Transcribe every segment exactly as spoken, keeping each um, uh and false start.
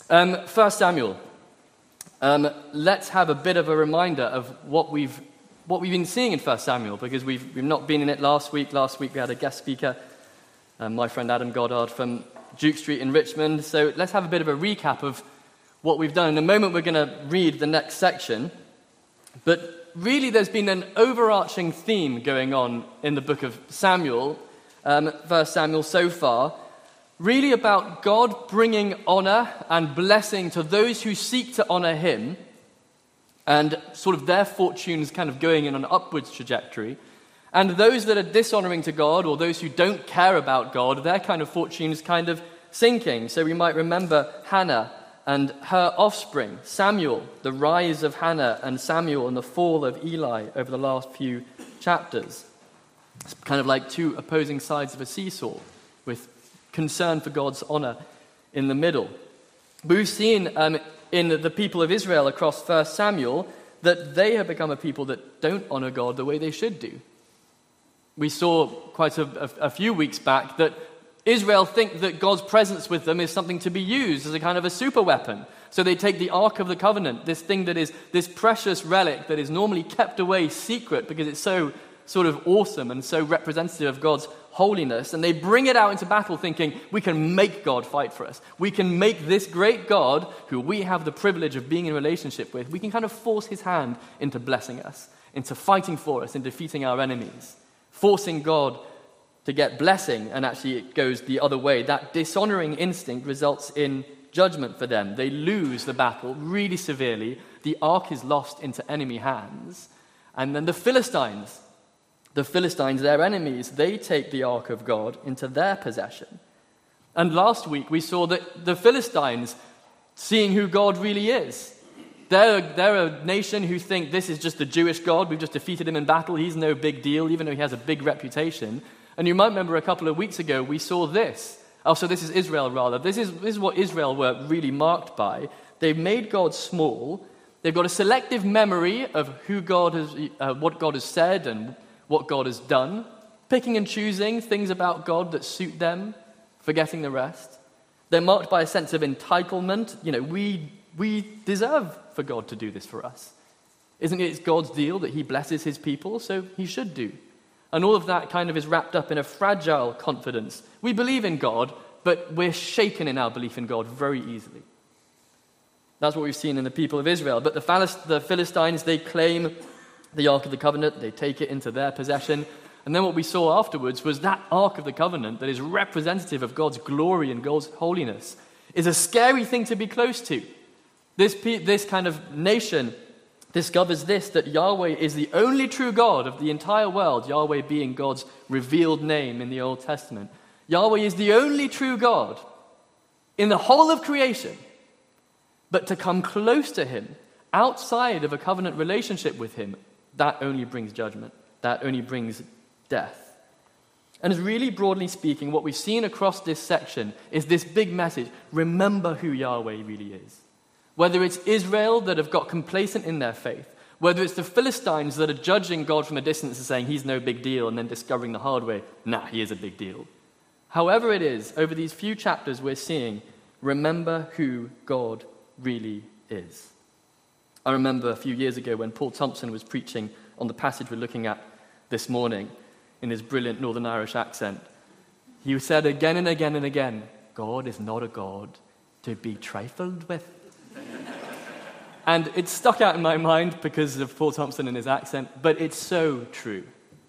Um, First Samuel. Um, let's have a bit of a reminder of what we've what we've been seeing in First Samuel, because we've we've not been in it last week. Last week we had a guest speaker, um, my friend Adam Goddard from Duke Street in Richmond. So let's have a bit of a recap of what we've done. In a moment we're going to read the next section, but really there's been an overarching theme going on in the book of Samuel, um, First Samuel so far, really about God bringing honor and blessing to those who seek to honor him, and sort of their fortunes kind of going in an upwards trajectory. And those that are dishonoring to God, or those who don't care about God, their kind of fortunes kind of sinking. So we might remember Hannah and her offspring, Samuel, the rise of Hannah and Samuel, and the fall of Eli over the last few chapters. It's kind of like two opposing sides of a seesaw, with concern for God's honor in the middle. We've seen um, in the people of Israel across First Samuel that they have become a people that don't honor God the way they should do. We saw quite a, a, a few weeks back that Israel think that God's presence with them is something to be used as a kind of a super weapon. So they take the Ark of the Covenant, this thing that is this precious relic that is normally kept away secret because it's so sort of awesome and so representative of God's holiness, and they bring it out into battle thinking, we can make God fight for us. We can make this great God, who we have the privilege of being in relationship with, we can kind of force his hand into blessing us, into fighting for us, in defeating our enemies, forcing God to get blessing, and actually it goes the other way. That dishonoring instinct results in judgment for them. They lose the battle really severely. The ark is lost into enemy hands. And then the Philistines, the Philistines, their enemies, they take the ark of God into their possession. And last week we saw that the Philistines, seeing who God really is, they're, they're a nation who think this is just the Jewish God, we've just defeated him in battle, he's no big deal, even though he has a big reputation. And you might remember a couple of weeks ago we saw this. Oh, so this is Israel rather. This is, this is what Israel were really marked by. They've made God small. They've got a selective memory of who God has, uh, what God has said and what God has done, picking and choosing things about God that suit them, forgetting the rest. They're marked by a sense of entitlement. You know, we we deserve for God to do this for us. Isn't it God's deal that he blesses his people, so he should do? And all of that kind of is wrapped up in a fragile confidence. We believe in God, but we're shaken in our belief in God very easily. That's what we've seen in the people of Israel. But the, the Philistines, they claim the Ark of the Covenant, they take it into their possession. And then what we saw afterwards was that Ark of the Covenant that is representative of God's glory and God's holiness is a scary thing to be close to. This, this kind of nation discovers this, that Yahweh is the only true God of the entire world, Yahweh being God's revealed name in the Old Testament. Yahweh is the only true God in the whole of creation. But to come close to him, outside of a covenant relationship with him, that only brings judgment. That only brings death. And as really broadly speaking, what we've seen across this section is this big message. Remember who Yahweh really is. Whether it's Israel that have got complacent in their faith, whether it's the Philistines that are judging God from a distance and saying he's no big deal, and then discovering the hard way, nah, he is a big deal. However it is, over these few chapters we're seeing, remember who God really is. I remember a few years ago when Paul Thompson was preaching on the passage we're looking at this morning in his brilliant Northern Irish accent. He said again and again and again, God is not a God to be trifled with. And it stuck out in my mind because of Paul Thompson and his accent, but it's so true.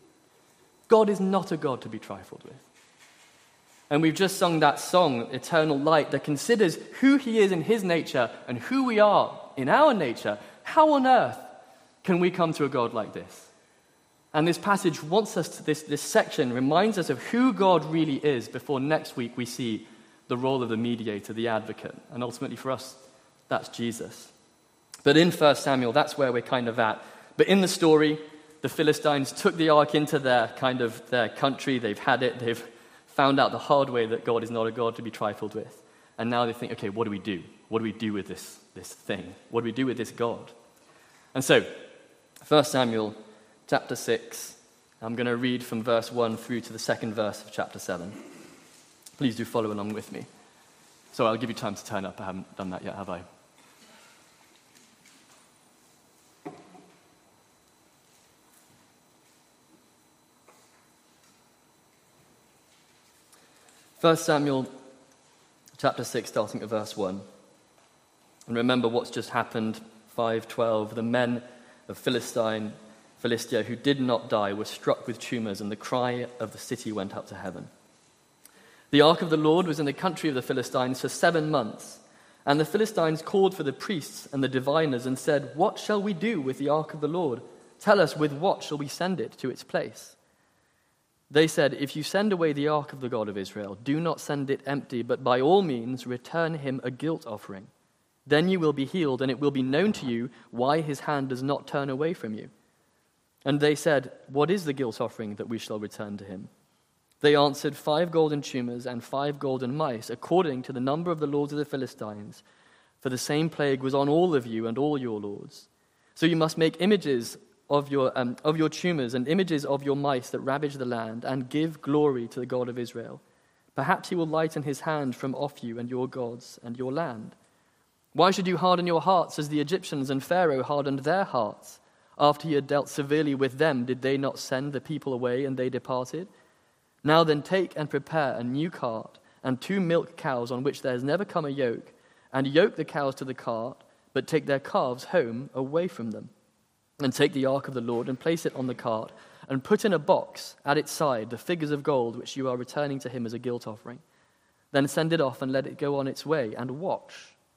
God is not a God to be trifled with. And we've just sung that song, Eternal Light, that considers who he is in his nature and who we are in our nature. How on earth can we come to a God like this? And this passage wants us to, this, this section reminds us of who God really is before next week we see the role of the mediator, the advocate. And ultimately for us, that's Jesus. But in First Samuel, that's where we're kind of at. But in the story, the Philistines took the ark into their kind of their country. They've had it. They've found out the hard way that God is not a God to be trifled with. And now they think, okay, what do we do? What do we do with this, this thing? What do we do with this God? And so, First Samuel chapter six, I'm going to read from verse one through to the second verse of chapter seven. Please do follow along with me. So I'll give you time to turn up. I haven't done that yet, have I? First Samuel chapter six, starting at verse one. And remember what's just happened, five twelve. The men of Philistine, Philistia who did not die were struck with tumors, and the cry of the city went up to heaven. The ark of the Lord was in the country of the Philistines for seven months, and the Philistines called for the priests and the diviners and said, "What shall we do with the ark of the Lord? Tell us, with what shall we send it to its place?" They said, "If you send away the ark of the God of Israel, do not send it empty, but by all means return him a guilt offering. Then you will be healed, and it will be known to you why his hand does not turn away from you." And they said, "What is the guilt offering that we shall return to him?" They answered, "Five golden tumors and five golden mice, according to the number of the lords of the Philistines. For the same plague was on all of you and all your lords. So you must make images of your um, of your tumors and images of your mice that ravage the land, and give glory to the God of Israel. Perhaps he will lighten his hand from off you and your gods and your land. Why should you harden your hearts as the Egyptians and Pharaoh hardened their hearts? After he had dealt severely with them, did they not send the people away, and they departed? Now then, take and prepare a new cart and two milk cows on which there has never come a yoke, and yoke the cows to the cart, but take their calves home away from them. And take the ark of the Lord and place it on the cart, and put in a box at its side the figures of gold which you are returning to him as a guilt offering. Then send it off and let it go on its way, and watch.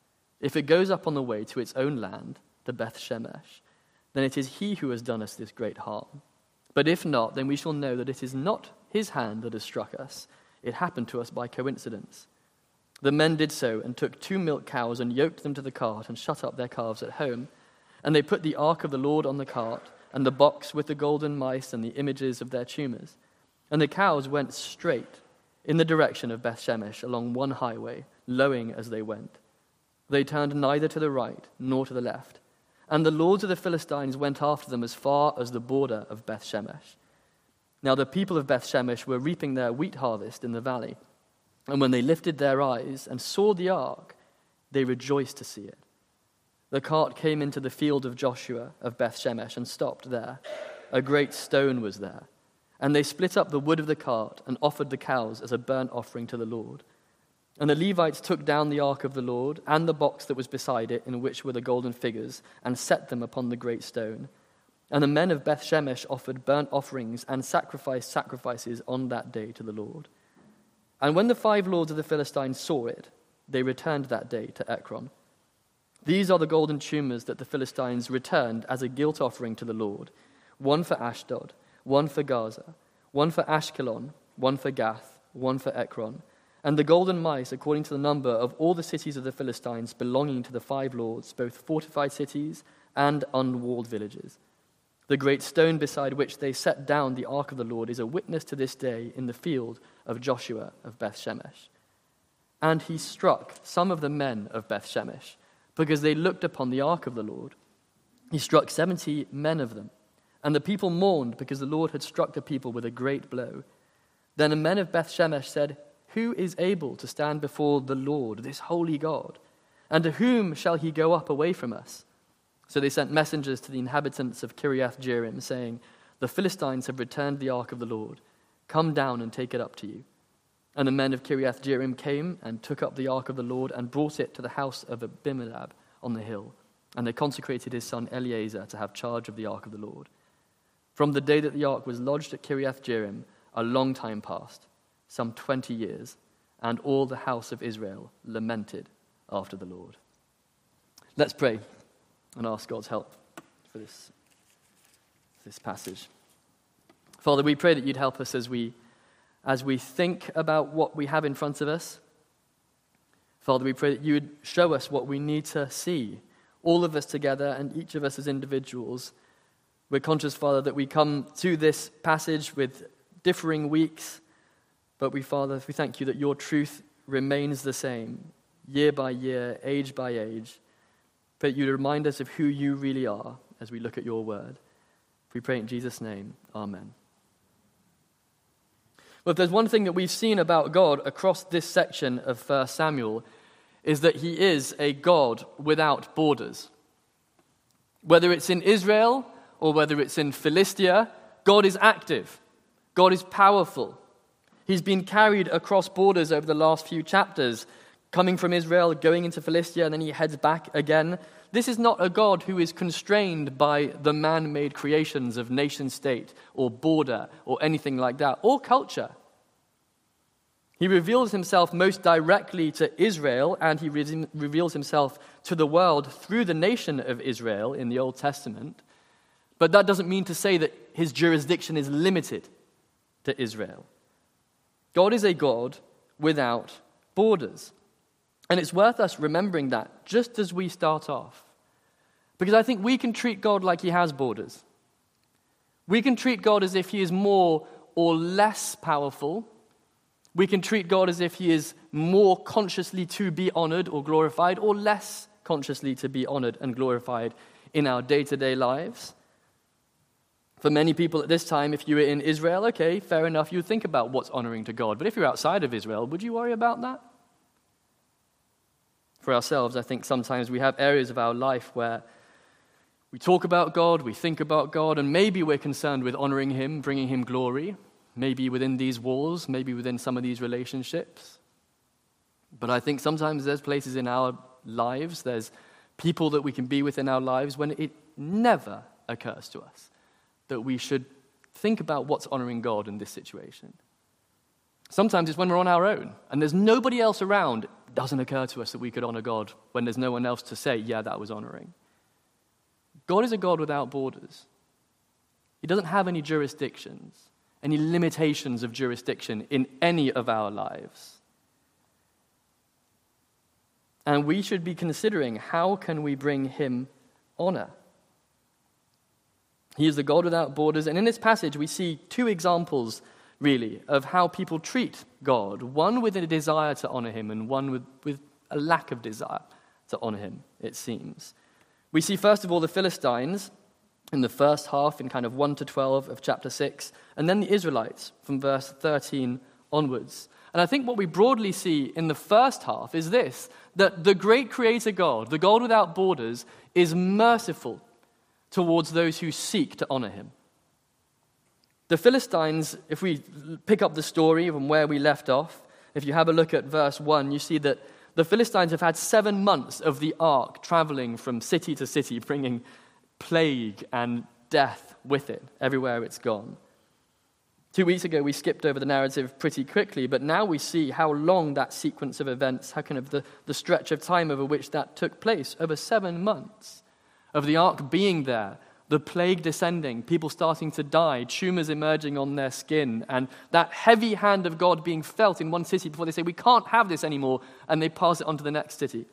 If it goes up on the way to its own land, to Beth Shemesh, then it is he who has done us this great harm. But if not, then we shall know that it is not his hand that has struck us. It happened to us by coincidence." The men did so, and took two milk cows and yoked them to the cart and shut up their calves at home. And they put the ark of the Lord on the cart, and the box with the golden mice and the images of their tumors. And the cows went straight in the direction of Beth Shemesh along one highway, lowing as they went. They turned neither to the right nor to the left. And the lords of the Philistines went after them as far as the border of Beth Shemesh. Now the people of Beth Shemesh were reaping their wheat harvest in the valley. And when they lifted their eyes and saw the ark, they rejoiced to see it. The cart came into the field of Joshua of Beth Shemesh and stopped there. A great stone was there. And they split up the wood of the cart and offered the cows as a burnt offering to the Lord. And the Levites took down the ark of the Lord and the box that was beside it, in which were the golden figures, and set them upon the great stone. And the men of Beth Shemesh offered burnt offerings and sacrificed sacrifices on that day to the Lord. And when the five lords of the Philistines saw it, they returned that day to Ekron. These are the golden tumors that the Philistines returned as a guilt offering to the Lord, one for Ashdod, one for Gaza, one for Ashkelon, one for Gath, one for Ekron, and the golden mice according to the number of all the cities of the Philistines belonging to the five lords, both fortified cities and unwalled villages. The great stone beside which they set down the ark of the Lord is a witness to this day in the field of Joshua of Beth Shemesh. And he struck some of the men of Beth Shemesh, because they looked upon the ark of the Lord. He struck seventy men of them, and the people mourned because the Lord had struck the people with a great blow. Then the men of Beth Shemesh said, "Who is able to stand before the Lord, this holy God? And to whom shall he go up away from us?" So they sent messengers to the inhabitants of Kiriath Jearim, saying, "The Philistines have returned the ark of the Lord. Come down and take it up to you." And the men of Kiriath Jearim came and took up the ark of the Lord and brought it to the house of Abimelech on the hill. And they consecrated his son Eleazar to have charge of the ark of the Lord. From the day that the ark was lodged at Kiriath Jearim, a long time passed, some twenty years, and all the house of Israel lamented after the Lord. Let's pray and ask God's help for this, this passage. Father, we pray that you'd help us as we As we think about what we have in front of us. Father, we pray that you would show us what we need to see, all of us together and each of us as individuals. We're conscious, Father, that we come to this passage with differing weeks, but we, Father, we thank you that your truth remains the same, year by year, age by age. Pray that you remind us of who you really are as we look at your word. We pray in Jesus' name, amen. Well, if there's one thing that we've seen about God across this section of First Samuel, is that he is a God without borders. Whether it's in Israel or whether it's in Philistia, God is active. God is powerful. He's been carried across borders over the last few chapters, coming from Israel, going into Philistia, and then he heads back again. This is not a God who is constrained by the man-made creations of nation-state or border or anything like that, or culture. He reveals himself most directly to Israel, and he re- reveals himself to the world through the nation of Israel in the Old Testament. But that doesn't mean to say that his jurisdiction is limited to Israel. God is a God without borders. And it's worth us remembering that just as we start off. Because I think we can treat God like he has borders. We can treat God as if he is more or less powerful. We can treat God as if he is more consciously to be honored or glorified, or less consciously to be honored and glorified in our day-to-day lives. For many people at this time, if you were in Israel, okay, fair enough, you would think about what's honoring to God. But if you're outside of Israel, would you worry about that? For ourselves, I think sometimes we have areas of our life where we talk about God, we think about God, and maybe we're concerned with honoring him, bringing him glory. Maybe within these walls, maybe within some of these relationships. But I think sometimes there's places in our lives, there's people that we can be with in our lives when it never occurs to us that we should think about what's honoring God in this situation. Sometimes it's when we're on our own and there's nobody else around. It doesn't occur to us that we could honor God when there's no one else to say, yeah, that was honoring. God is a God without borders. He doesn't have any jurisdictions, any limitations of jurisdiction in any of our lives. And we should be considering, how can we bring him honor? He is the God without borders, and in this passage we see two examples, really, of how people treat God. One with a desire to honor him, and one with, with a lack of desire to honor him, it seems. We see, first of all, the Philistines in the first half, in kind of one to twelve of chapter six, and then the Israelites from verse thirteen onwards. And I think what we broadly see in the first half is this, that the great creator God, the God without borders, is merciful towards those who seek to honor him. The Philistines, if we pick up the story from where we left off, if you have a look at verse one, you see that the Philistines have had seven months of the ark traveling from city to city, bringing plague and death with it everywhere it's gone. Two weeks ago, we skipped over the narrative pretty quickly, but now we see how long that sequence of events, how kind of the, the stretch of time over which that took place, over seven months of the ark being there, the plague descending, people starting to die, tumors emerging on their skin, and that heavy hand of God being felt in one city before they say, we can't have this anymore, and they pass it on to the next city.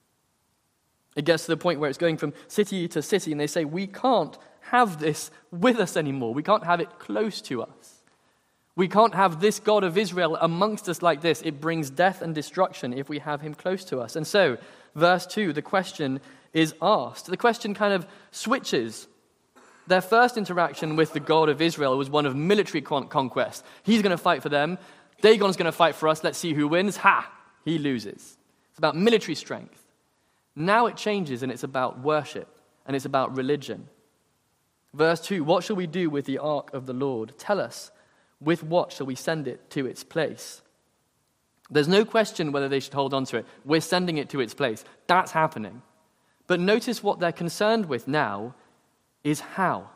It gets to the point where it's going from city to city, and they say, we can't have this with us anymore. We can't have it close to us. We can't have this God of Israel amongst us like this. It brings death and destruction if we have him close to us. And so, verse two, the question is asked. The question kind of switches. Their first interaction with the God of Israel was one of military con- conquest. He's going to fight for them. Dagon's going to fight for us. Let's see who wins. Ha! He loses. It's about military strength. Now it changes, and it's about worship, and it's about religion. Verse two, what shall we do with the ark of the Lord? Tell us, with what shall we send it to its place? There's no question whether they should hold on to it. We're sending it to its place. That's happening. But notice what they're concerned with now is how.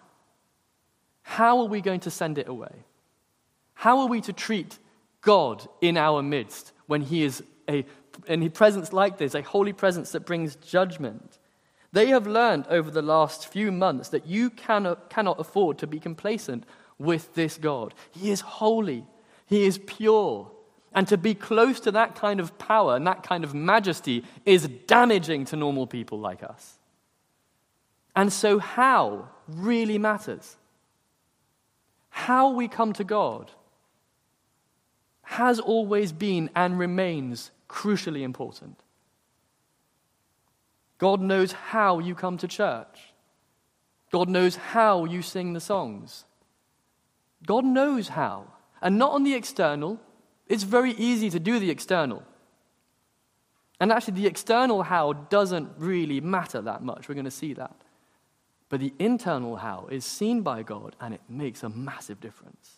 How are we going to send it away? How are we to treat God in our midst when he is a, in a presence like this, a holy presence that brings judgment? They have learned over the last few months that you cannot, cannot afford to be complacent with this God. He is holy. He is pure. And to be close to that kind of power and that kind of majesty is damaging to normal people like us. And so how really matters. How we come to God has always been and remains crucially important. God knows how you come to church. God knows how you sing the songs. God knows how. And not on the external. It's very easy to do the external. And actually, the external how doesn't really matter that much. We're going to see that. But the internal how is seen by God, and it makes a massive difference.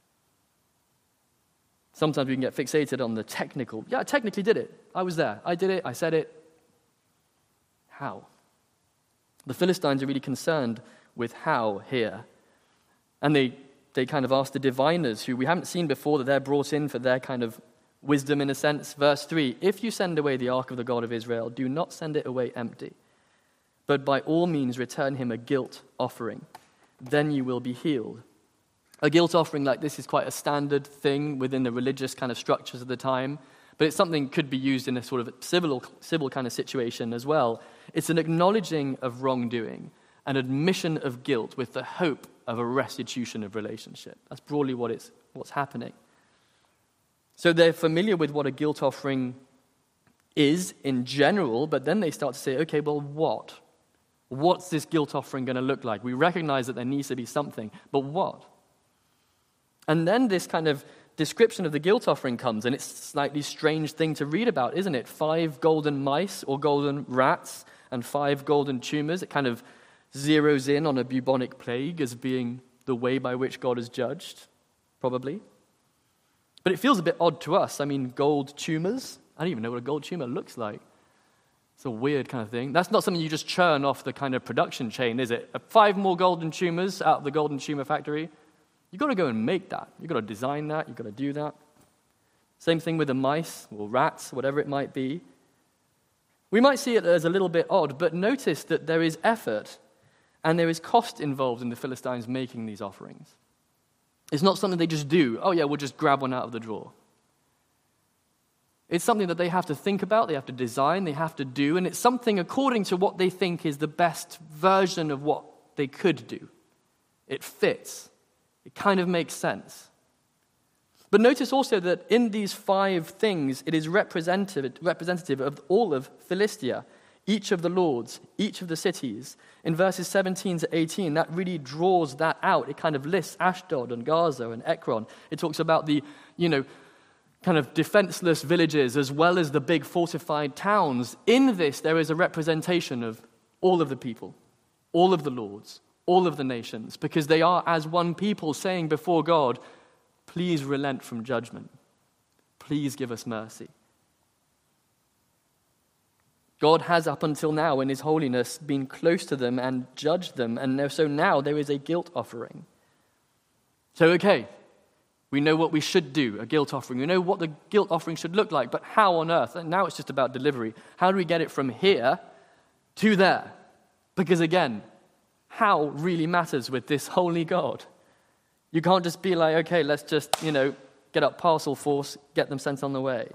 Sometimes we can get fixated on the technical. Yeah, I technically did it. I was there. I did it. I said it. How? The Philistines are really concerned with how here. And they, they kind of ask the diviners, who we haven't seen before, that they're brought in for their kind of wisdom in a sense. Verse three, if you send away the ark of the God of Israel, do not send it away empty, but by all means return him a guilt offering. Then you will be healed. A guilt offering like this is quite a standard thing within the religious kind of structures of the time, but it's something that could be used in a sort of civil, civil kind of situation as well. It's an acknowledging of wrongdoing, an admission of guilt with the hope of a restitution of relationship. That's broadly what it's what's happening. So they're familiar with what a guilt offering is in general, but then they start to say, okay, well, what? What's this guilt offering going to look like? We recognize that there needs to be something, but what? And then this kind of description of the guilt offering comes, and it's a slightly strange thing to read about, isn't it? Five golden mice or golden rats and five golden tumors. It kind of zeroes in on a bubonic plague as being the way by which God is judged, probably. But it feels a bit odd to us. I mean, gold tumors? I don't even know what a gold tumor looks like. It's a weird kind of thing. That's not something you just churn off the kind of production chain, is it? Five more golden tumors out of the golden tumor factory. You've got to go and make that. You've got to design that. You've got to do that. Same thing with the mice or rats, whatever it might be. We might see it as a little bit odd, but notice that there is effort and there is cost involved in the Philistines making these offerings. It's not something they just do. Oh yeah, we'll just grab one out of the drawer. It's something that they have to think about, they have to design, they have to do, and it's something according to what they think is the best version of what they could do. It fits. It kind of makes sense. But notice also that in these five things, it is representative, representative of all of Philistia, each of the lords, each of the cities. In verses seventeen to eighteen, that really draws that out. It kind of lists Ashdod and Gaza and Ekron. It talks about the, you know, kind of defenseless villages as well as the big fortified towns. In this, there is a representation of all of the people, all of the lords, all of the nations, because they are as one people saying before God, please relent from judgment. Please give us mercy. God has up until now in his holiness been close to them and judged them, and so now there is a guilt offering. So okay, we know what we should do, a guilt offering. We know what the guilt offering should look like, but how on earth? And now it's just about delivery. How do we get it from here to there? Because again, how really matters with this holy God. You can't just be like, okay, let's just, you know, get up parcel force, get them sent on the way.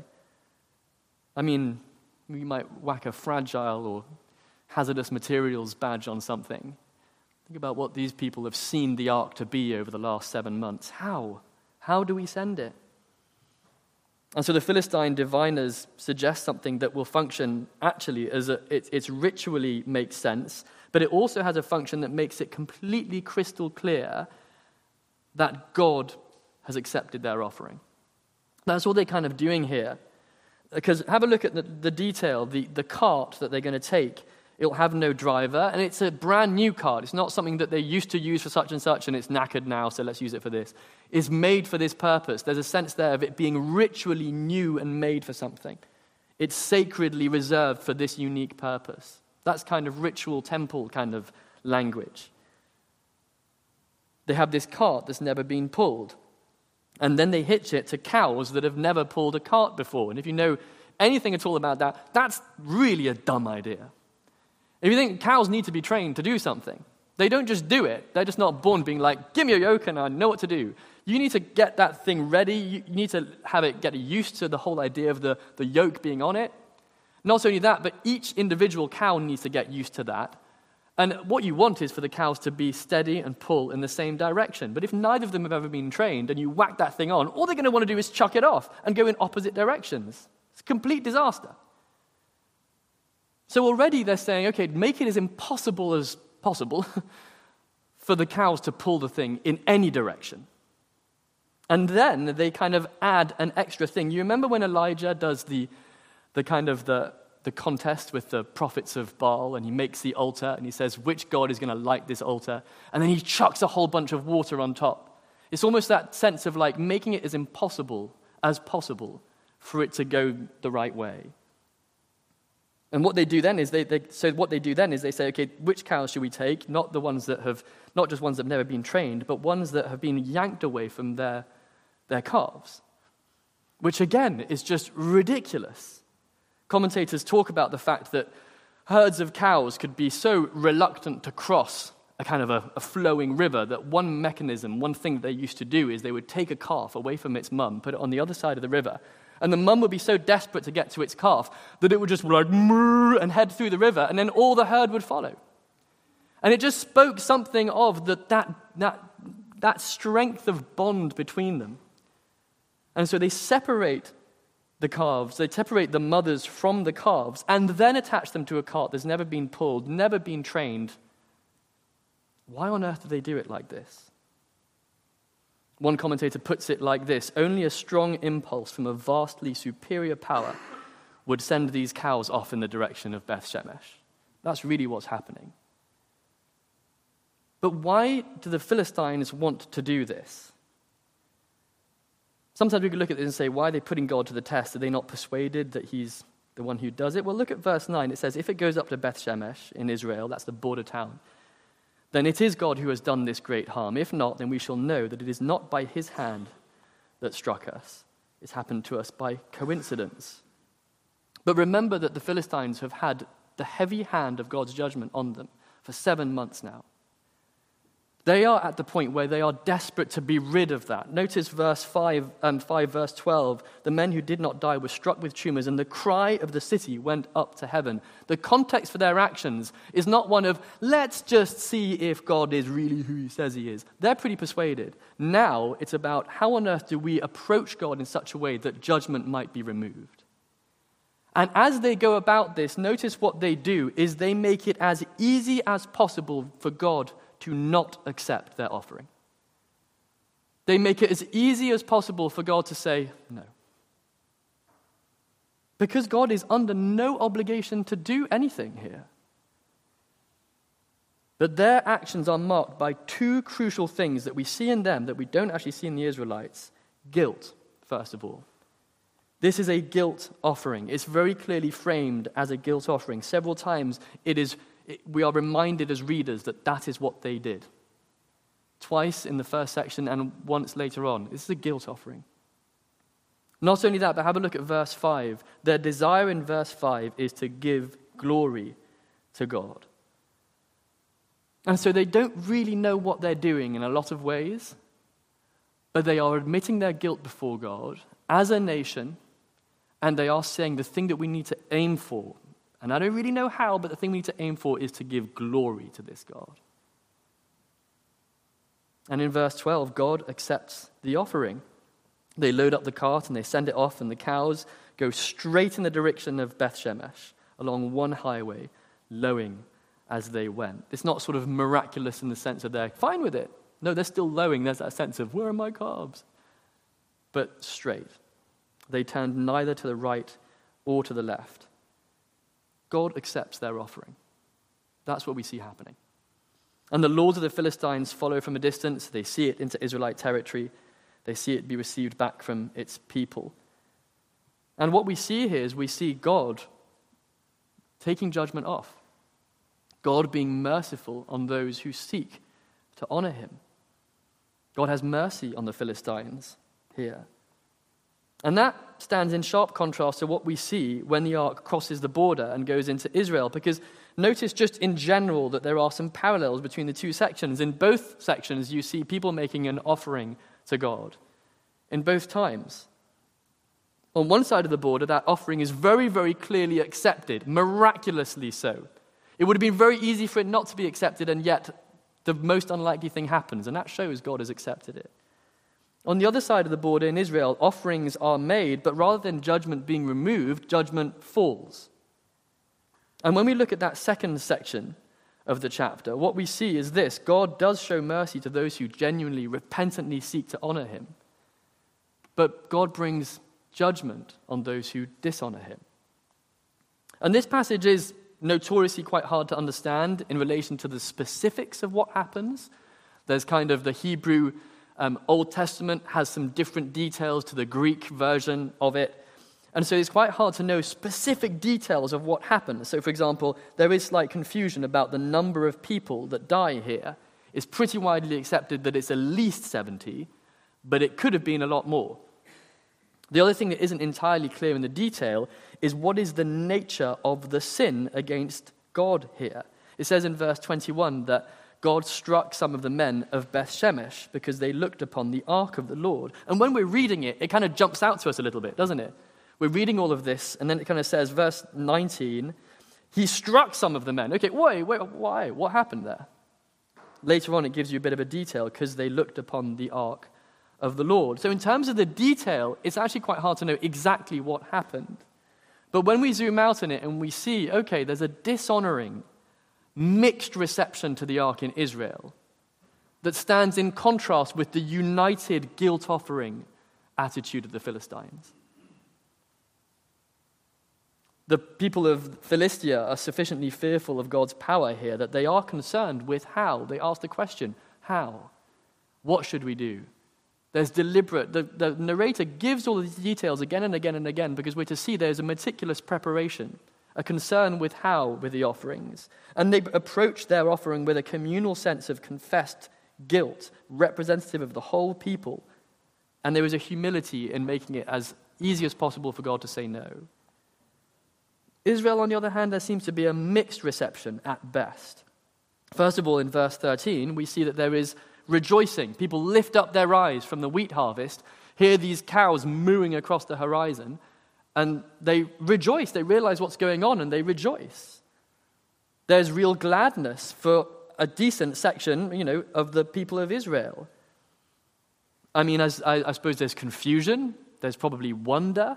I mean, we might whack a fragile or hazardous materials badge on something. Think about what these people have seen the ark to be over the last seven months. How? How do we send it? And so the Philistine diviners suggest something that will function actually as a, it, it's ritually makes sense, but it also has a function that makes it completely crystal clear that God has accepted their offering. That's what they're kind of doing here. Because have a look at the, the detail, the, the cart that they're going to take. It'll have no driver, and it's a brand new cart. It's not something that they used to use for such and such, and it's knackered now, so let's use it for this. It's made for this purpose. There's a sense there of it being ritually new and made for something. It's sacredly reserved for this unique purpose. That's kind of ritual temple kind of language. They have this cart that's never been pulled. And then they hitch it to cows that have never pulled a cart before. And if you know anything at all about that, that's really a dumb idea. If you think cows need to be trained to do something, they don't just do it. They're just not born being like, give me a yoke and I know what to do. You need to get that thing ready. You need to have it get used to the whole idea of the, the yoke being on it. Not only that, but each individual cow needs to get used to that. And what you want is for the cows to be steady and pull in the same direction. But if neither of them have ever been trained and you whack that thing on, all they're going to want to do is chuck it off and go in opposite directions. It's a complete disaster. So already they're saying, okay, make it as impossible as possible for the cows to pull the thing in any direction. And then they kind of add an extra thing. You remember when Elijah does the the kind of the, the contest with the prophets of Baal, and he makes the altar, and he says, which god is going to light this altar? And then he chucks a whole bunch of water on top. It's almost that sense of like making it as impossible as possible for it to go the right way. And what they do then is they, they so what they do then is they say, okay, which cows should we take? Not the ones that have, not just ones that have never been trained, but ones that have been yanked away from their, their calves. Which again is just ridiculous. Commentators talk about the fact that herds of cows could be so reluctant to cross a kind of a, a flowing river that one mechanism, one thing that they used to do is they would take a calf away from its mum, put it on the other side of the river, and the mum would be so desperate to get to its calf that it would just like moo and head through the river, and then all the herd would follow. And it just spoke something of the, that, that, that strength of bond between them. And so they separate the calves, they separate the mothers from the calves, and then attach them to a cart that's never been pulled, never been trained. Why on earth do they do it like this? One commentator puts it like this: only a strong impulse from a vastly superior power would send these cows off in the direction of Beth Shemesh. That's really what's happening. But why do the Philistines want to do this? Sometimes we could look at this and say, why are they putting God to the test? Are they not persuaded that he's the one who does it? Well, look at verse nine. It says, if it goes up to Beth Shemesh in Israel, that's the border town, then it is God who has done this great harm. If not, then we shall know that it is not by his hand that struck us. It's happened to us by coincidence. But remember that the Philistines have had the heavy hand of God's judgment on them for seven months now. They are at the point where they are desperate to be rid of that. Notice verse five, um, five, verse twelve. The men who did not die were struck with tumors, and the cry of the city went up to heaven. The context for their actions is not one of, let's just see if God is really who he says he is. They're pretty persuaded. Now it's about how on earth do we approach God in such a way that judgment might be removed. And as they go about this, notice what they do is they make it as easy as possible for God to not accept their offering. They make it as easy as possible for God to say no. Because God is under no obligation to do anything here. But their actions are marked by two crucial things that we see in them that we don't actually see in the Israelites. Guilt, first of all. This is a guilt offering. It's very clearly framed as a guilt offering. Several times it is we are reminded as readers that that is what they did. Twice in the first section and once later on. This is a guilt offering. Not only that, but have a look at verse five. Their desire in verse five is to give glory to God. And so they don't really know what they're doing in a lot of ways, but they are admitting their guilt before God as a nation, and they are saying the thing that we need to aim for, and I don't really know how, but the thing we need to aim for is to give glory to this God. And in verse twelve, God accepts the offering. They load up the cart and they send it off, and the cows go straight in the direction of Beth Shemesh along one highway, lowing as they went. It's not sort of miraculous in the sense that they're fine with it. No, they're still lowing. There's that sense of, where are my calves? But straight. They turned neither to the right or to the left. God accepts their offering. That's what we see happening. And the lords of the Philistines follow from a distance. They see it into Israelite territory. They see it be received back from its people. And what we see here is we see God taking judgment off. God being merciful on those who seek to honor him. God has mercy on the Philistines here. And that stands in sharp contrast to what we see when the ark crosses the border and goes into Israel, because notice just in general that there are some parallels between the two sections. In both sections, you see people making an offering to God. In both times. On one side of the border, that offering is very, very clearly accepted, miraculously so. It would have been very easy for it not to be accepted, and yet the most unlikely thing happens, and that shows God has accepted it. On the other side of the border in Israel, offerings are made, but rather than judgment being removed, judgment falls. And when we look at that second section of the chapter, what we see is this: God does show mercy to those who genuinely, repentantly seek to honor him. But God brings judgment on those who dishonor him. And this passage is notoriously quite hard to understand in relation to the specifics of what happens. There's kind of the Hebrew um, Old Testament has some different details to the Greek version of it. And so it's quite hard to know specific details of what happened. So, for example, there is slight confusion about the number of people that die here. It's pretty widely accepted that it's at least seventy, but it could have been a lot more. The other thing that isn't entirely clear in the detail is what is the nature of the sin against God here. It says in verse twenty-one that God struck some of the men of Beth Shemesh because they looked upon the ark of the Lord. And when we're reading it, it kind of jumps out to us a little bit, doesn't it? We're reading all of this, and then it kind of says, verse nineteen, he struck some of the men. Okay, wait, wait, why? What happened there? Later on, it gives you a bit of a detail, because they looked upon the ark of the Lord. So in terms of the detail, it's actually quite hard to know exactly what happened. But when we zoom out on it and we see, okay, there's a dishonoring, mixed reception to the ark in Israel that stands in contrast with the united guilt-offering attitude of the Philistines. The people of Philistia are sufficiently fearful of God's power here that they are concerned with how. They ask the question, how? What should we do? There's deliberate, the, the narrator gives all of these details again and again and again because we're to see there's a meticulous preparation, a concern with how with the offerings. And they approach their offering with a communal sense of confessed guilt, representative of the whole people. And there is a humility in making it as easy as possible for God to say no. Israel, on the other hand, there seems to be a mixed reception at best. First of all, in verse thirteen, we see that there is rejoicing. People lift up their eyes from the wheat harvest, hear these cows mooing across the horizon, and they rejoice. They realize what's going on, and they rejoice. There's real gladness for a decent section, you know, of the people of Israel. I mean, as I, I suppose there's confusion. There's probably wonder.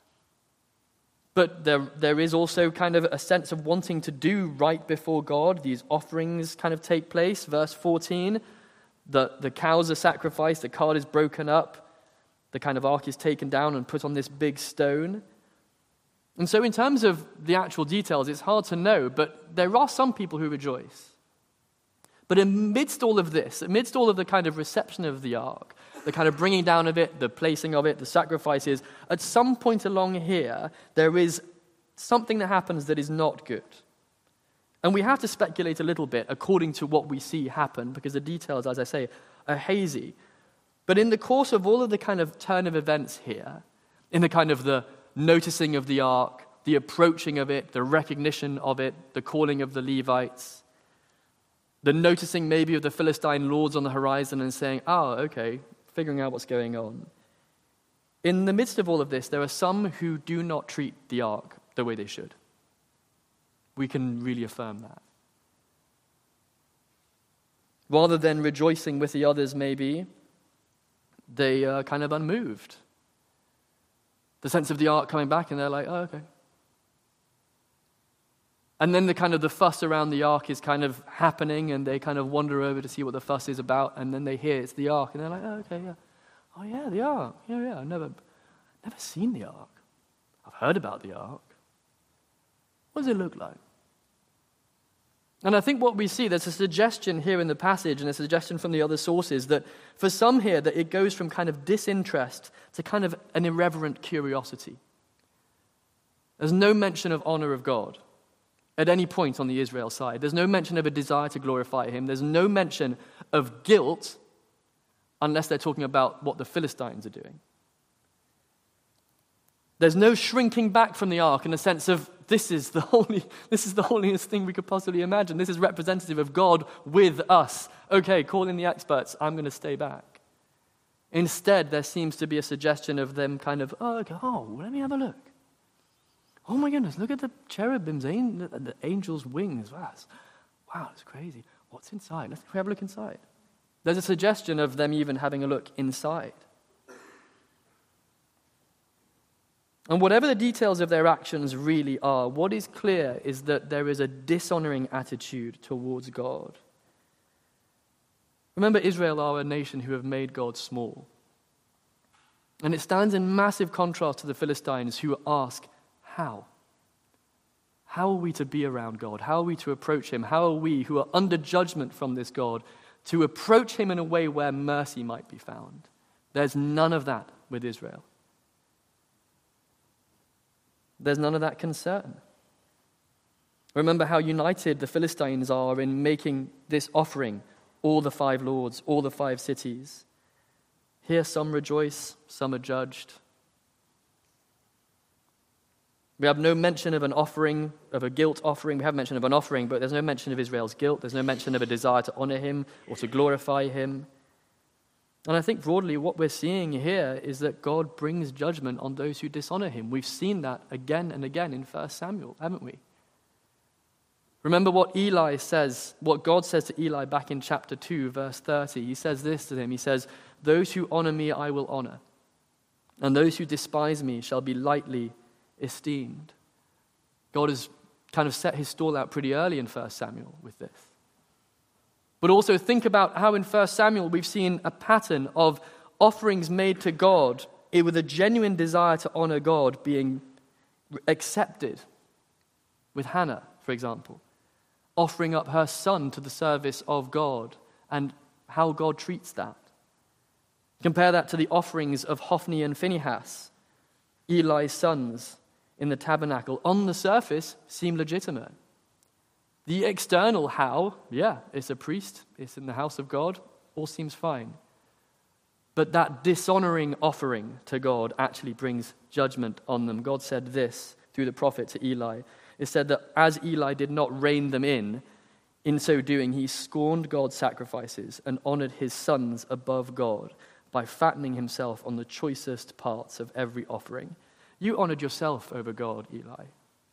But there, there is also kind of a sense of wanting to do right before God. These offerings kind of take place. Verse fourteen, the, the cows are sacrificed, the cart is broken up, the kind of ark is taken down and put on this big stone. And so in terms of the actual details, it's hard to know, but there are some people who rejoice. But amidst all of this, amidst all of the kind of reception of the ark, the kind of bringing down of it, the placing of it, the sacrifices, at some point along here, there is something that happens that is not good. And we have to speculate a little bit according to what we see happen, because the details, as I say, are hazy. But in the course of all of the kind of turn of events here, in the kind of the noticing of the ark, the approaching of it, the recognition of it, the calling of the Levites, the noticing maybe of the Philistine lords on the horizon and saying, oh, okay, figuring out what's going on. In the midst of all of this, there are some who do not treat the ark the way they should. We can really affirm that. Rather than rejoicing with the others, maybe, they are kind of unmoved. The sense of the ark coming back, and they're like, oh, okay. And then the kind of the fuss around the ark is kind of happening, and they kind of wander over to see what the fuss is about, and then they hear it's the ark, and they're like, oh, okay, yeah. Oh, yeah, the ark. Yeah, yeah, I've never, never seen the ark. I've heard about the ark. What does it look like? And I think what we see, there's a suggestion here in the passage, and a suggestion from the other sources, that for some here, that it goes from kind of disinterest to kind of an irreverent curiosity. There's no mention of honor of God at any point on the Israel side. There's no mention of a desire to glorify him. There's no mention of guilt unless they're talking about what the Philistines are doing. There's no shrinking back from the ark in the sense of this is the holy, this is the holiest thing we could possibly imagine. This is representative of God with us. Okay, call in the experts. I'm going to stay back. Instead, there seems to be a suggestion of them kind of, oh, okay, oh, let me have a look. Oh my goodness, look at the cherubims, the angel's wings. Wow, that's, wow, that's crazy. What's inside? Let's have a look inside. There's a suggestion of them even having a look inside. And whatever the details of their actions really are, what is clear is that there is a dishonoring attitude towards God. Remember, Israel are a nation who have made God small. And it stands in massive contrast to the Philistines who ask, how? How are we to be around God? How are we to approach him? How are we, who are under judgment from this God, to approach him in a way where mercy might be found? There's none of that with Israel. There's none of that concern. Remember how united the Philistines are in making this offering, all the five lords, all the five cities. Here some rejoice, some are judged. We have no mention of an offering, of a guilt offering. We have mention of an offering, but there's no mention of Israel's guilt. There's no mention of a desire to honor him or to glorify him. And I think broadly what we're seeing here is that God brings judgment on those who dishonor him. We've seen that again and again in First Samuel, haven't we? Remember what Eli says, what God says to Eli back in chapter two, verse thirty. He says this to him. He says, "Those who honor me I will honor, and those who despise me shall be lightly esteemed." God has kind of set his stall out pretty early in First Samuel with this. But also think about how in First Samuel we've seen a pattern of offerings made to God with a genuine desire to honor God being accepted. With Hannah, for example, offering up her son to the service of God and how God treats that. Compare that to the offerings of Hophni and Phinehas, Eli's sons, in the tabernacle. On the surface, seem legitimate. The external how, yeah, it's a priest, it's in the house of God, all seems fine. But that dishonoring offering to God actually brings judgment on them. God said this through the prophet to Eli. It said that as Eli did not rein them in, in so doing he scorned God's sacrifices and honored his sons above God by fattening himself on the choicest parts of every offering. You honored yourself over God, Eli.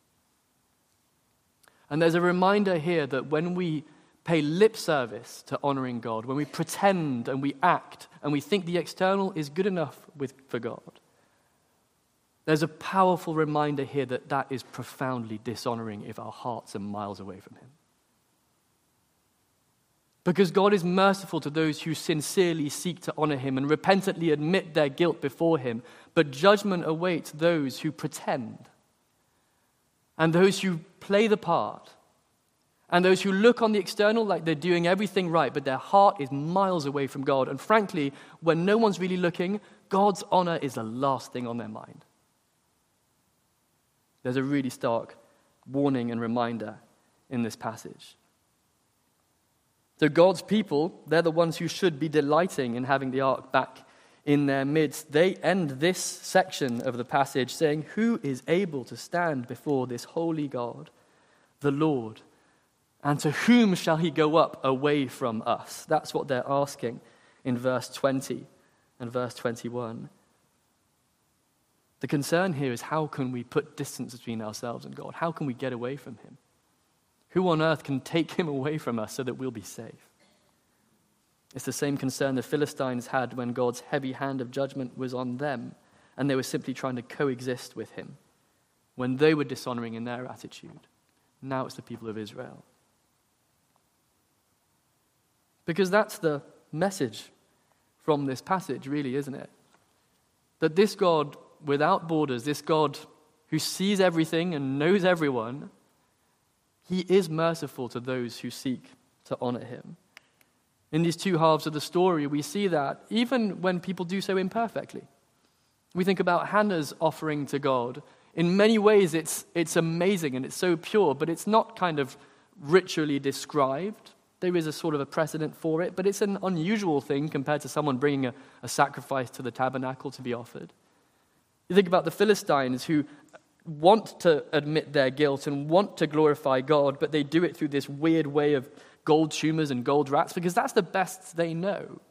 And there's a reminder here that when we pay lip service to honoring God, when we pretend and we act and we think the external is good enough with, for God, there's a powerful reminder here that that is profoundly dishonoring if our hearts are miles away from him. Because God is merciful to those who sincerely seek to honor him and repentantly admit their guilt before him, but judgment awaits those who pretend and those who play the part and those who look on the external like they're doing everything right, but their heart is miles away from God. And frankly, when no one's really looking, God's honor is the last thing on their mind. There's a really stark warning and reminder in this passage. So God's people, they're the ones who should be delighting in having the ark back in their midst. They end this section of the passage saying, "Who is able to stand before this holy God, the Lord? And to whom shall he go up away from us?" That's what they're asking in verse twenty and verse twenty-one. The concern here is, how can we put distance between ourselves and God? How can we get away from him? Who on earth can take him away from us so that we'll be safe? It's the same concern the Philistines had when God's heavy hand of judgment was on them, and they were simply trying to coexist with him when they were dishonoring in their attitude. Now it's the people of Israel. Because that's the message from this passage, really, isn't it? That this God without borders, this God who sees everything and knows everyone, he is merciful to those who seek to honor him. In these two halves of the story, we see that even when people do so imperfectly. We think about Hannah's offering to God. In many ways, it's, it's amazing and it's so pure, but it's not kind of ritually described. There is a sort of a precedent for it, but it's an unusual thing compared to someone bringing a, a sacrifice to the tabernacle to be offered. You think about the Philistines who want to admit their guilt and want to glorify God, but they do it through this weird way of gold tumors and gold rats because that's the best they know.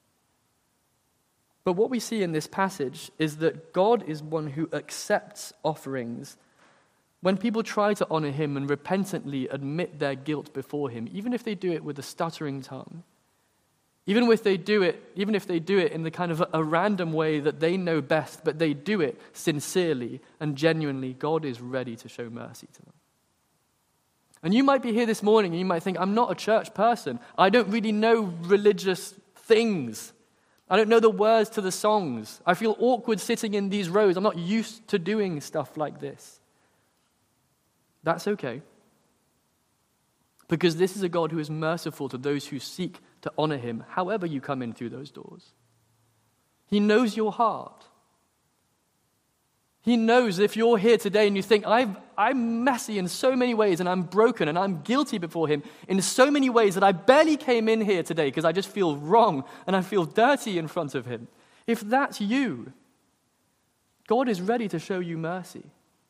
But what we see in this passage is that God is one who accepts offerings when people try to honor him and repentantly admit their guilt before him, even if they do it with a stuttering tongue. Even if they do it, even if they do it in the kind of a, a random way that they know best, but they do it sincerely and genuinely, God is ready to show mercy to them. And you might be here this morning and you might think, I'm not a church person. I don't really know religious things. I don't know the words to the songs. I feel awkward sitting in these rows. I'm not used to doing stuff like this. That's okay. Because this is a God who is merciful to those who seek to honor him, however you come in through those doors. He knows your heart. He knows if you're here today and you think, I've, I'm messy in so many ways and I'm broken and I'm guilty before him in so many ways that I barely came in here today because I just feel wrong and I feel dirty in front of him. If that's you, God is ready to show you mercy.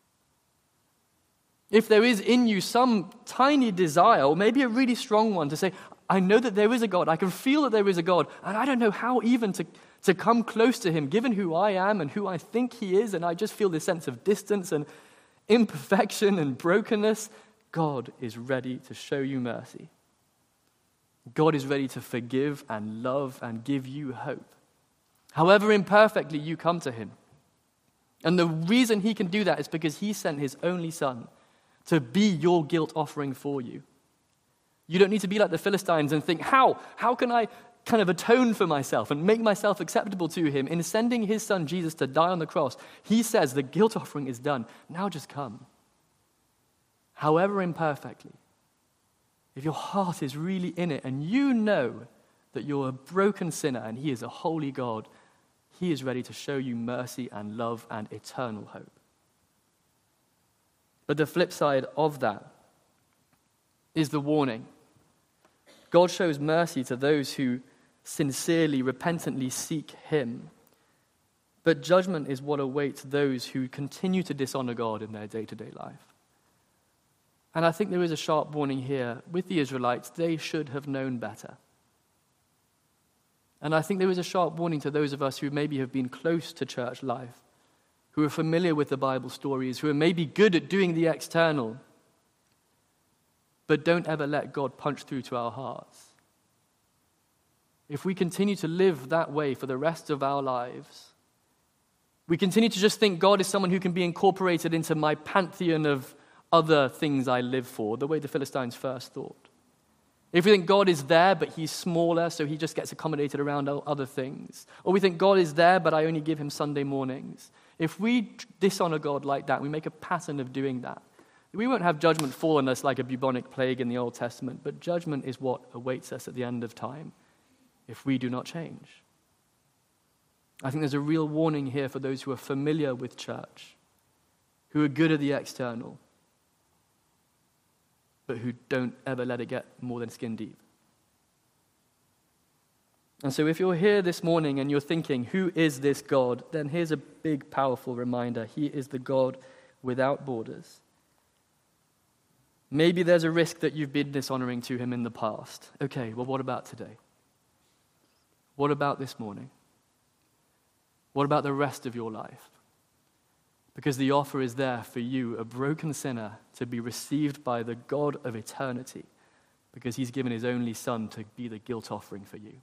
If there is in you some tiny desire, or maybe a really strong one, to say, I know that there is a God, I can feel that there is a God, and I don't know how even to, to come close to him, given who I am and who I think he is, and I just feel this sense of distance and imperfection and brokenness, God is ready to show you mercy. God is ready to forgive and love and give you hope. However imperfectly you come to him. And the reason he can do that is because he sent his only son to be your guilt offering for you. You don't need to be like the Philistines and think, how? How can I kind of atone for myself and make myself acceptable to him? In sending his son Jesus to die on the cross, he says the guilt offering is done. Now just come. However imperfectly. If your heart is really in it and you know that you're a broken sinner and he is a holy God, he is ready to show you mercy and love and eternal hope. But the flip side of that is the warning. God shows mercy to those who sincerely, repentantly seek him. But judgment is what awaits those who continue to dishonor God in their day-to-day life. And I think there is a sharp warning here. With the Israelites, they should have known better. And I think there is a sharp warning to those of us who maybe have been close to church life, who are familiar with the Bible stories, who are maybe good at doing the external, but don't ever let God punch through to our hearts. If we continue to live that way for the rest of our lives, we continue to just think God is someone who can be incorporated into my pantheon of other things I live for, the way the Philistines first thought. If we think God is there, but he's smaller, so he just gets accommodated around other things. Or we think God is there, but I only give him Sunday mornings. If we dishonor God like that, we make a pattern of doing that. We won't have judgment fall on us like a bubonic plague in the Old Testament, but judgment is what awaits us at the end of time if we do not change. I think there's a real warning here for those who are familiar with church, who are good at the external, but who don't ever let it get more than skin deep. And so if you're here this morning and you're thinking, who is this God? Then here's a big, powerful reminder. He is the God without borders. Maybe there's a risk that you've been dishonoring to him in the past. Okay, well, what about today? What about this morning? What about the rest of your life? Because the offer is there for you, a broken sinner, to be received by the God of eternity, because he's given his only son to be the guilt offering for you.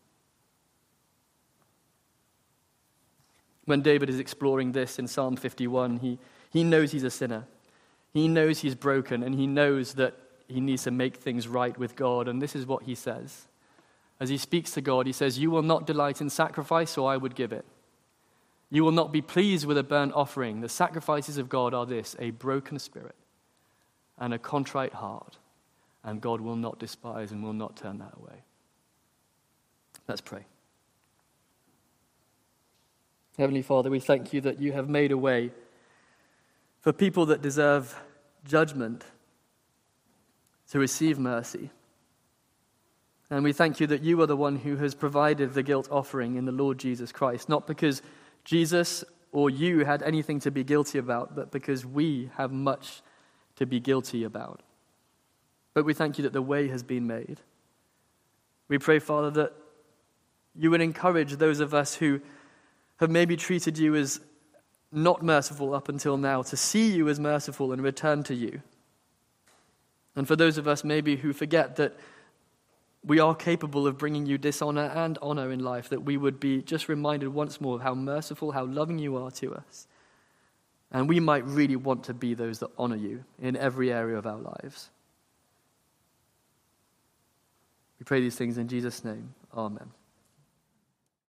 When David is exploring this in Psalm fifty-one, he, he knows he's a sinner. He knows he's broken, and he knows that he needs to make things right with God. And this is what he says. As he speaks to God, he says, "You will not delight in sacrifice, or I would give it. You will not be pleased with a burnt offering. The sacrifices of God are this, a broken spirit and a contrite heart, and God will not despise and will not turn that away." Let's pray. Heavenly Father, we thank you that you have made a way for people that deserve judgment to receive mercy. And we thank you that you are the one who has provided the guilt offering in the Lord Jesus Christ, not because Jesus or you had anything to be guilty about, but because we have much to be guilty about. But we thank you that the way has been made. We pray, Father, that you would encourage those of us who have maybe treated you as not merciful up until now to see you as merciful and return to you. And for those of us maybe who forget that we are capable of bringing you dishonor and honor in life, that we would be just reminded once more of how merciful, how loving you are to us. And we might really want to be those that honor you in every area of our lives. We pray these things in Jesus' name. Amen.